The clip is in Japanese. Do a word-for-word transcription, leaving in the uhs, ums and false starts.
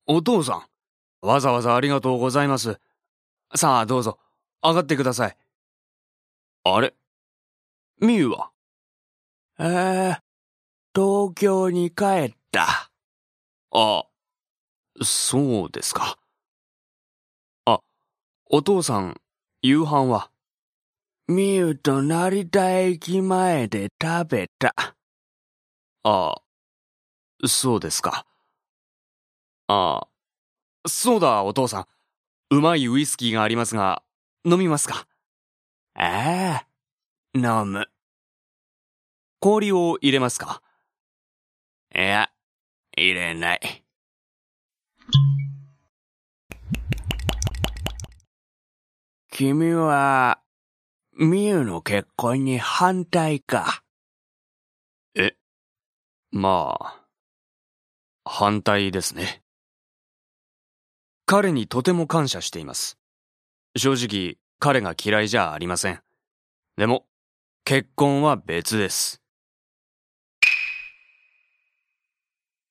お父さん、わざわざありがとうございます。さあ、どうぞ、上がってください。あれ、みゆは？ えー、東京に帰った。 あ、そうですか。あ、お父さん、夕飯は？ みゆと成田駅前で食べた。 あ、そうですか。あ、そうだ、お父さん。うまいウイスキーがありますが、飲みますか？ ああ、飲む。 氷を入れますか？ いや、入れない。君は、みゆの結婚に反対か？ え、まあ、反対ですね。彼にとても感謝しています。正直、彼が嫌いじゃありません。でも、結婚は別です。